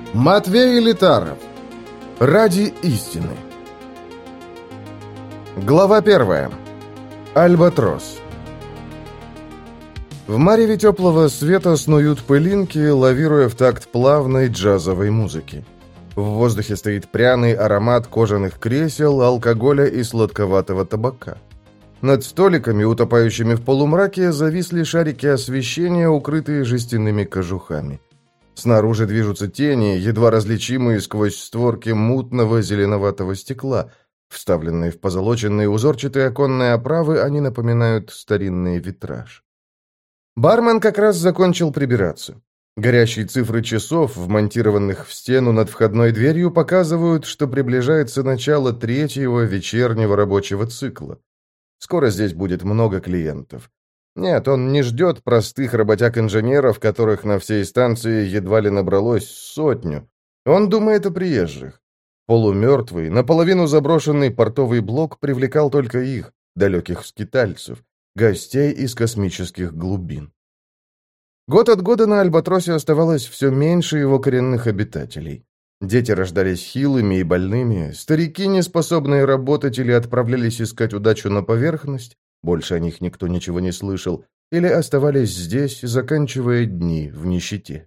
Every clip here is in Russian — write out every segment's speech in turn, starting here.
Матвей Литаров. Ради истины. Глава 1. Альбатрос. В мареве теплого света снуют пылинки, лавируя в такт плавной джазовой музыки. В воздухе стоит пряный аромат кожаных кресел, алкоголя и сладковатого табака. Над столиками, утопающими в полумраке, зависли шарики освещения, укрытые жестяными кожухами. Снаружи движутся тени, едва различимые сквозь створки мутного зеленоватого стекла. Вставленные в позолоченные узорчатые оконные оправы, они напоминают старинный витраж. Бармен как раз закончил прибираться. Горящие цифры часов, вмонтированных в стену над входной дверью, показывают, что приближается начало третьего вечернего рабочего цикла. Скоро здесь будет много клиентов. Нет, он не ждет простых работяг-инженеров, которых на всей станции едва ли набралось 100. Он думает о приезжих. Полумертвый, наполовину заброшенный портовый блок привлекал только их, далеких скитальцев, гостей из космических глубин. Год от года на Альбатросе оставалось все меньше его коренных обитателей. Дети рождались хилыми и больными, старики, неспособные работать, или отправлялись искать удачу на поверхность, больше о них никто ничего не слышал, или оставались здесь, заканчивая дни в нищете.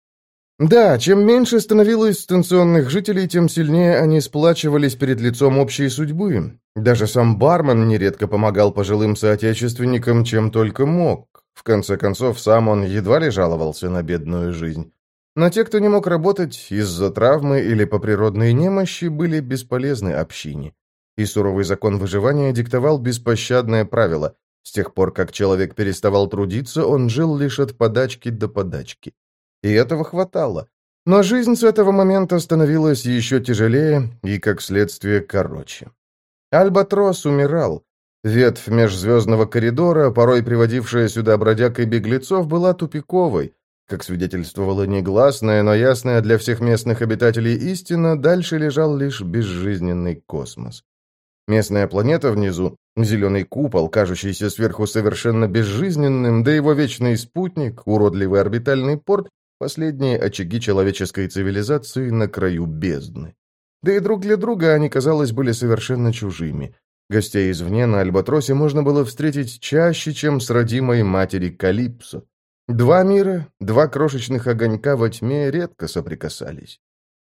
Да, чем меньше становилось станционных жителей, тем сильнее они сплачивались перед лицом общей судьбы. Даже сам бармен нередко помогал пожилым соотечественникам, чем только мог. В конце концов, сам он едва ли жаловался на бедную жизнь. Но те, кто не мог работать из-за травмы или по природной немощи, были бесполезны общине. И суровый закон выживания диктовал беспощадное правило. С тех пор, как человек переставал трудиться, он жил лишь от подачки до подачки. И этого хватало. Но жизнь с этого момента становилась еще тяжелее и, как следствие, короче. Альбатрос умирал. Ветвь межзвездного коридора, порой приводившая сюда бродяг и беглецов, была тупиковой. Как свидетельствовала негласная, но ясная для всех местных обитателей истина, дальше лежал лишь безжизненный космос. Местная планета внизу, зеленый купол, кажущийся сверху совершенно безжизненным, да его вечный спутник, уродливый орбитальный порт, последние очаги человеческой цивилизации на краю бездны. Да и друг для друга они, казалось, были совершенно чужими. Гостей извне на Альбатросе можно было встретить чаще, чем с родимой матери Калипсо. Два мира, два крошечных огонька во тьме редко соприкасались.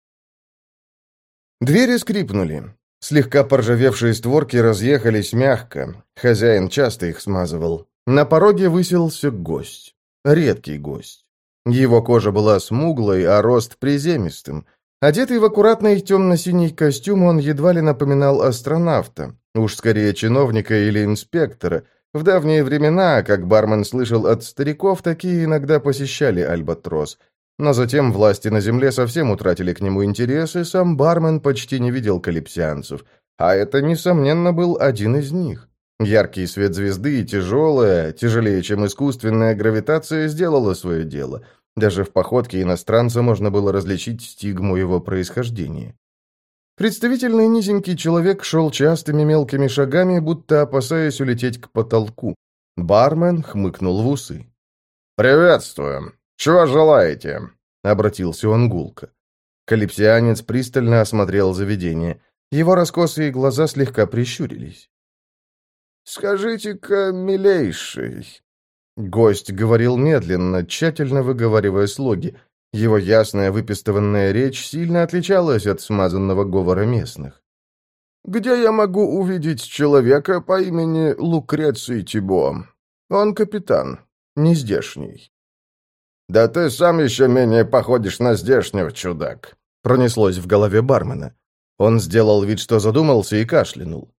Двери скрипнули. Слегка поржавевшие створки разъехались мягко. Хозяин часто их смазывал. На пороге высился гость. Редкий гость. Его кожа была смуглой, а рост приземистым. Одетый в аккуратный темно-синий костюм, он едва ли напоминал астронавта. Уж скорее чиновника или инспектора. В давние времена, как бармен слышал от стариков, такие иногда посещали Альбатрос. Но затем власти на земле совсем утратили к нему интерес, и сам бармен почти не видел калипсианцев. А это, несомненно, был один из них. Яркий свет звезды и тяжелее, чем искусственная гравитация, сделала свое дело. Даже в походке иностранца можно было различить стигму его происхождения. Представительный низенький человек шел частыми мелкими шагами, будто опасаясь улететь к потолку. Бармен хмыкнул в усы. «Приветствую. Чего желаете?» — обратился он гулко. Калипсианец пристально осмотрел заведение. Его раскосые глаза слегка прищурились. «Скажите-ка, милейший...» Гость говорил медленно, тщательно выговаривая слоги. Его ясная выпистыванная речь сильно отличалась от смазанного говора местных. «Где я могу увидеть человека по имени Лукреций Тибо? Он капитан, не здешний». «Да ты сам еще менее походишь на здешнего, чудак», — пронеслось в голове бармена. Он сделал вид, что задумался, и кашлянул.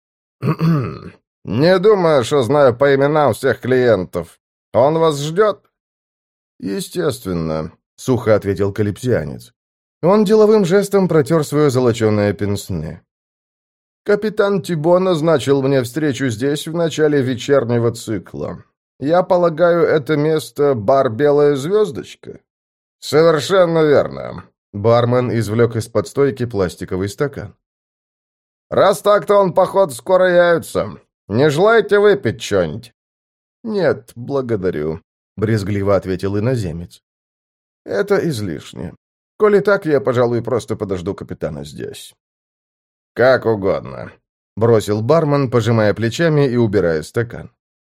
«Не думаю, что знаю по именам всех клиентов. Он вас ждет?» «Естественно», — сухо ответил калипсианец. Он деловым жестом протер свое золоченое пенсне. «Капитан Тибо назначил мне встречу здесь в начале вечернего цикла. Я полагаю, это место бар «Белая звездочка»?» «Совершенно верно». Бармен извлек из-под стойки пластиковый стакан. «Раз так-то он, поход, скоро явится. Не желаете выпить что-нибудь?» «Нет, благодарю», — брезгливо ответил иноземец. «Это излишне. Коли так, я, пожалуй, просто подожду капитана здесь». «Как угодно», — бросил бармен, пожимая плечами и убирая стакан.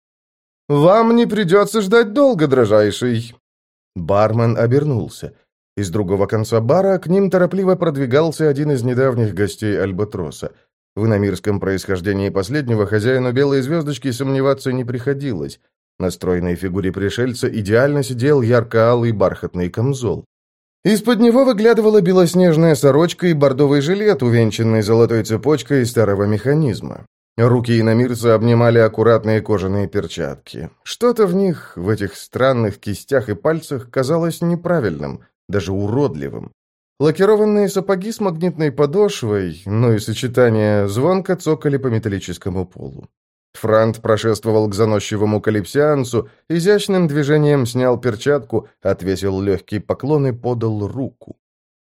«Вам не придется ждать долго, дрожайший». Бармен обернулся. Из другого конца бара к ним торопливо продвигался один из недавних гостей «Альбатроса». В иномирском происхождении последнего хозяину «Белой звездочки» сомневаться не приходилось. На стройной фигуре пришельца идеально сидел ярко-алый бархатный камзол. Из-под него выглядывала белоснежная сорочка и бордовый жилет, увенчанный золотой цепочкой старого механизма. Руки иномирца обнимали аккуратные кожаные перчатки. Что-то в них, в этих странных кистях и пальцах, казалось неправильным, даже уродливым. Лакированные сапоги с магнитной подошвой, ну и сочетание, звонко цокали по металлическому полу. Франт прошествовал к заносчивому калипсианцу, изящным движением снял перчатку, отвесил легкий поклон и подал руку.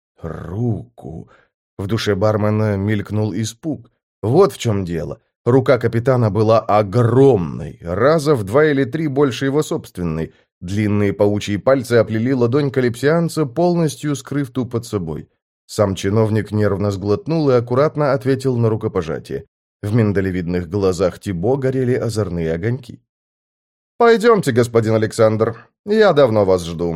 Руку. В душе бармена мелькнул испуг. Вот в чем дело. Рука капитана была огромной, раза в 2 или 3 больше его собственной. Длинные паучьи пальцы оплели ладонь калипсианца, полностью скрыв ту под собой. Сам чиновник нервно сглотнул и аккуратно ответил на рукопожатие. В миндалевидных глазах Тибо горели озорные огоньки. «Пойдемте, господин Александр. Я давно вас жду».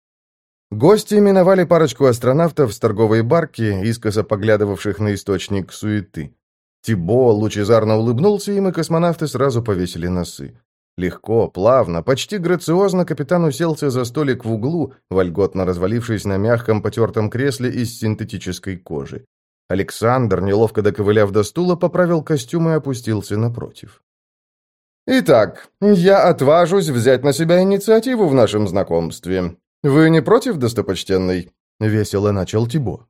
Гости миновали парочку астронавтов с торговой барки, искоса поглядывавших на источник суеты. Тибо лучезарно улыбнулся им, и космонавты сразу повесили носы. Легко, плавно, почти грациозно капитан уселся за столик в углу, вольготно развалившись на мягком потертом кресле из синтетической кожи. Александр, неловко доковыляв до стула, поправил костюм и опустился напротив. «Итак, я отважусь взять на себя инициативу в нашем знакомстве. Вы не против, достопочтенный?» — весело начал Тибо.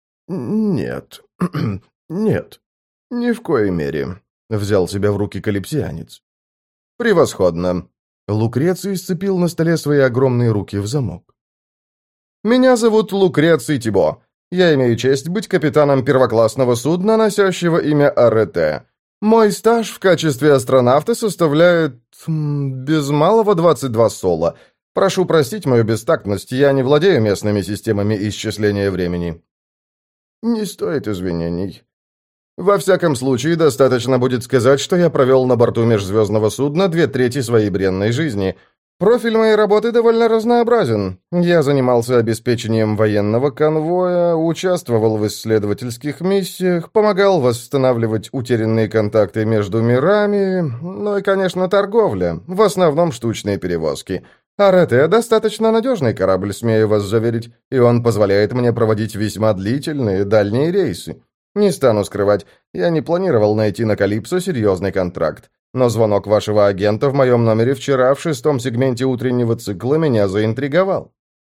«Нет, нет, ни в коей мере», — взял себя в руки калипсианец. «Превосходно». Лукреций сцепил на столе свои огромные руки в замок. «Меня зовут Лукреций Тибо. Я имею честь быть капитаном первоклассного судна, носящего имя АРТ. Мой стаж в качестве астронавта составляет без малого 22 сола. Прошу простить мою бестактность, я не владею местными системами исчисления времени». «Не стоит извинений. Во всяком случае, достаточно будет сказать, что я провел на борту межзвездного судна 2/3 своей бренной жизни. Профиль моей работы довольно разнообразен. Я занимался обеспечением военного конвоя, участвовал в исследовательских миссиях, помогал восстанавливать утерянные контакты между мирами, ну и, конечно, торговля, в основном штучные перевозки. АРТ достаточно надежный корабль, смею вас заверить, и он позволяет мне проводить весьма длительные дальние рейсы. Не стану скрывать, я не планировал найти на Калипсо серьезный контракт. Но звонок вашего агента в моем номере вчера в 6-м сегменте утреннего цикла меня заинтриговал».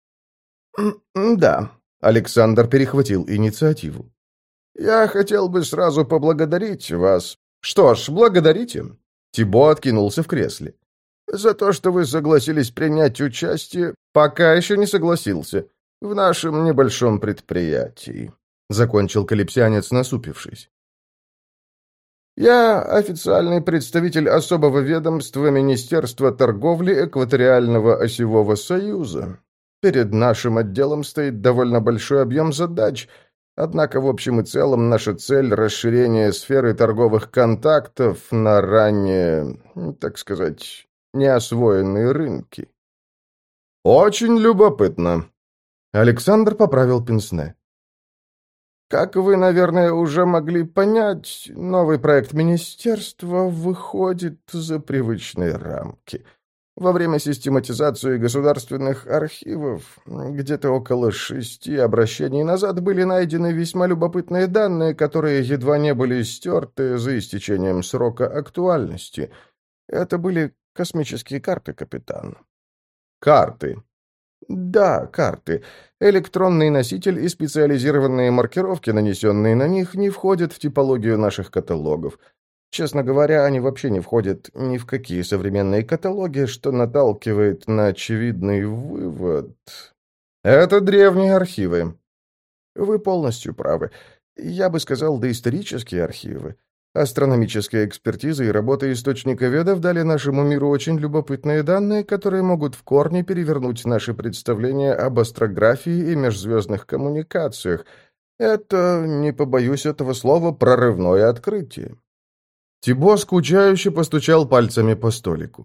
«Да», — Александр перехватил инициативу. «Я хотел бы сразу поблагодарить вас». «Что ж, благодарите». Тибо откинулся в кресле. «За то, что вы согласились принять участие, пока еще не согласился, в нашем небольшом предприятии», — закончил калипсианец, насупившись. «Я официальный представитель особого ведомства Министерства торговли Экваториального осевого союза. Перед нашим отделом стоит довольно большой объем задач, однако в общем и целом наша цель — расширение сферы торговых контактов на ранее, так сказать, неосвоенные рынки». «Очень любопытно». Александр поправил пенсне. «Как вы, наверное, уже могли понять, новый проект министерства выходит за привычные рамки. Во время систематизации государственных архивов, где-то около 6 обращений назад, были найдены весьма любопытные данные, которые едва не были стерты за истечением срока актуальности. Это были космические карты, капитан». «Карты?» «Да, карты. Электронный носитель и специализированные маркировки, нанесенные на них, не входят в типологию наших каталогов. Честно говоря, они вообще не входят ни в какие современные каталоги, что наталкивает на очевидный вывод. Это древние архивы». «Вы полностью правы. Я бы сказал, доисторические архивы. Астрономическая экспертиза и работа источниковедов дали нашему миру очень любопытные данные, которые могут в корне перевернуть наши представления об астрографии и межзвездных коммуникациях. Это, не побоюсь этого слова, прорывное открытие. Тибо скучающе постучал пальцами по столику.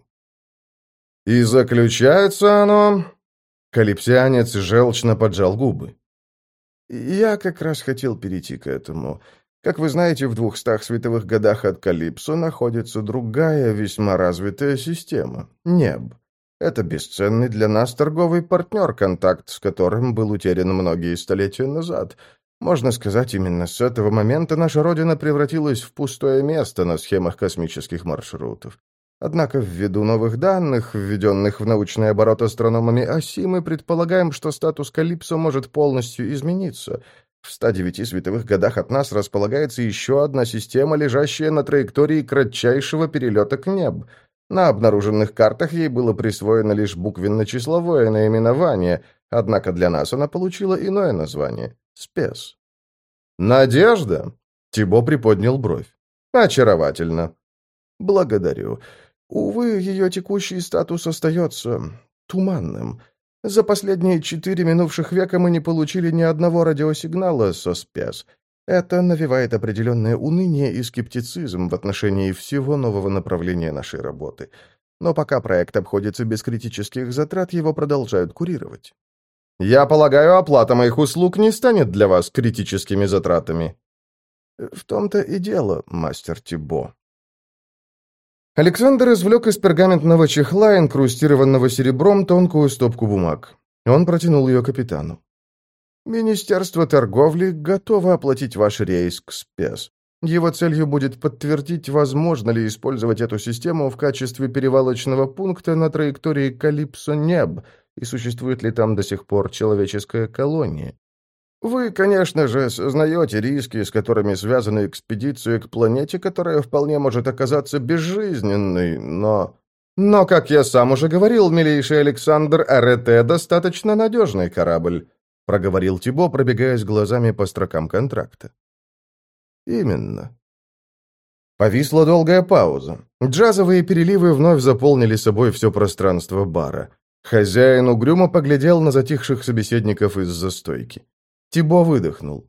И заключается оно... Калипсианец желчно поджал губы. Я как раз хотел перейти к этому. Как вы знаете, в 200 световых годах от Калипсо находится другая весьма развитая система — Неб. Это бесценный для нас торговый партнер, контакт с которым был утерян многие столетия назад. Можно сказать, именно с этого момента наша Родина превратилась в пустое место на схемах космических маршрутов. Однако, ввиду новых данных, введенных в научный оборот астрономами оси, мы предполагаем, что статус Калипсо может полностью измениться. В 109 световых годах от нас располагается еще одна система, лежащая на траектории кратчайшего перелета к Неб. На обнаруженных картах ей было присвоено лишь буквенно-числовое наименование, однако для нас она получила иное название — Спес. «Надежда?» — Тибо приподнял бровь. «Очаровательно». «Благодарю. Увы, ее текущий статус остается туманным. За последние 4 минувших века мы не получили ни одного радиосигнала со СПЕС. Это навевает определенное уныние и скептицизм в отношении всего нового направления нашей работы. Но пока проект обходится без критических затрат, его продолжают курировать. Я полагаю, оплата моих услуг не станет для вас критическими затратами. В том-то и дело, мастер Тибо. Александр извлек из пергаментного чехла, инкрустированного серебром, тонкую стопку бумаг. Он протянул ее капитану. «Министерство торговли готово оплатить ваш рейс к СПЕС. Его целью будет подтвердить, возможно ли использовать эту систему в качестве перевалочного пункта на траектории Калипсо-Неб, и существует ли там до сих пор человеческая колония. Вы, конечно же, сознаете риски, с которыми связана экспедиция к планете, которая вполне может оказаться безжизненной, но... Но, как я сам уже говорил, милейший Александр, РТ достаточно надежный корабль», — проговорил Тибо, пробегаясь глазами по строкам контракта. «Именно». Повисла долгая пауза. Джазовые переливы вновь заполнили собой все пространство бара. Хозяин угрюмо поглядел на затихших собеседников из-за стойки. Тибо выдохнул.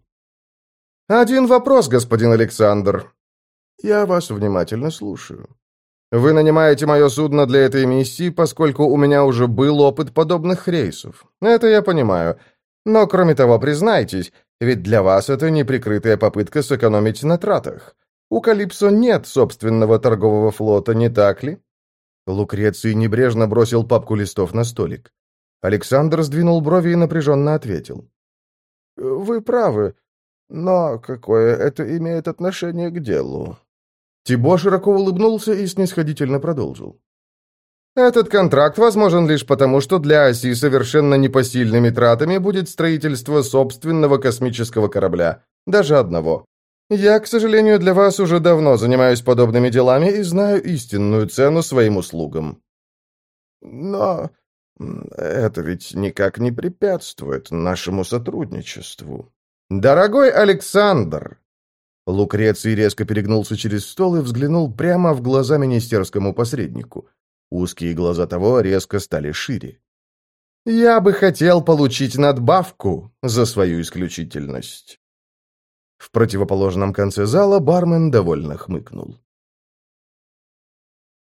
«Один вопрос, господин Александр. Я вас внимательно слушаю. Вы нанимаете мое судно для этой миссии, поскольку у меня уже был опыт подобных рейсов. Это я понимаю. Но, кроме того, признайтесь, ведь для вас это неприкрытая попытка сэкономить на тратах. У Калипсо нет собственного торгового флота, не так ли?» Лукреций небрежно бросил папку листов на столик. Александр сдвинул брови и напряженно ответил. «Вы правы, но какое это имеет отношение к делу?» Тибо широко улыбнулся и снисходительно продолжил. «Этот контракт возможен лишь потому, что для оси совершенно непосильными тратами будет строительство собственного космического корабля, даже одного. Я, к сожалению, для вас уже давно занимаюсь подобными делами и знаю истинную цену своим услугам». «Но... это ведь никак не препятствует нашему сотрудничеству». «Дорогой Александр!» Лукреций резко перегнулся через стол и взглянул прямо в глаза министерскому посреднику. Узкие глаза того резко стали шире. «Я бы хотел получить надбавку за свою исключительность». В противоположном конце зала бармен довольно хмыкнул.